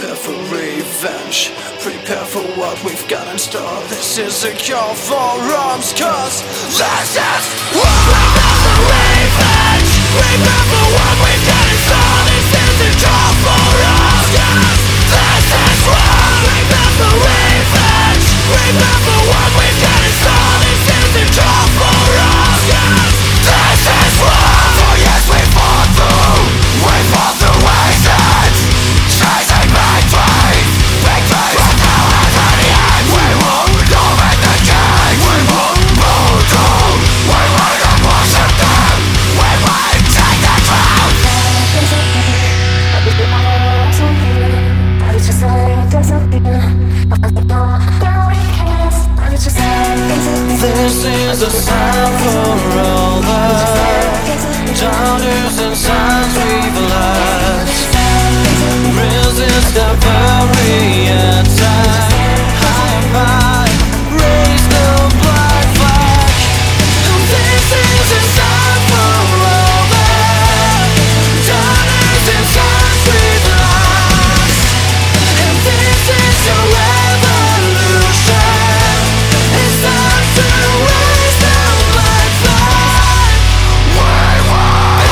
prepare for revenge. Prepare for what we've got in store. This is a call for arms, cause this is war. Prepare for revenge. Prepare for what we've got in store. This is a call for arms, cause this is war. Prepare for revenge. Prepare for what we've got in store. This is a call for arms, cause this is war. For years we fought through. We fought through wasted. Chasing victories. Victories. But now at the end we won't open the gate. We won't move through. We won't worship them. We won't take the crown. This is a sign for all the daughters and sons we've lost. Resist the very attack. High, raise the black flag. This is a sign for all the daughters and sons we've lost. And this is a revolution. It's time to raise the black flag. We won.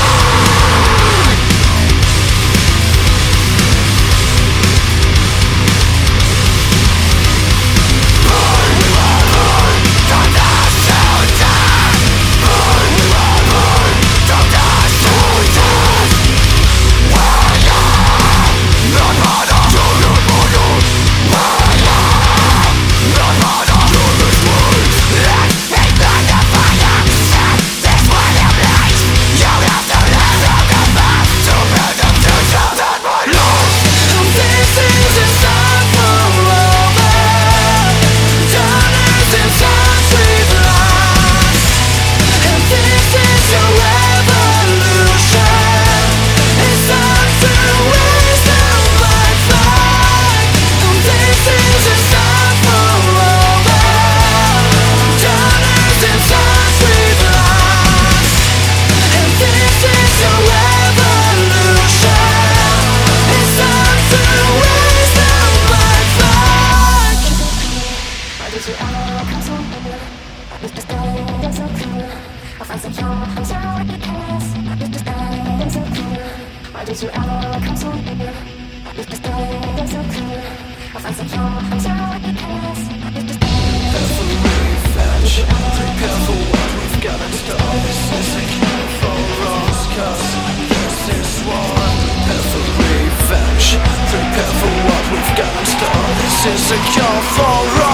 Why did you ever come so near? You just stayed so clear. I find secure until it cares. You just prepare for revenge. Prepare for what we've got in store. This is a cure for us, cause this is war. Prepare for revenge. Prepare for what we've got in store. This is a cure for us.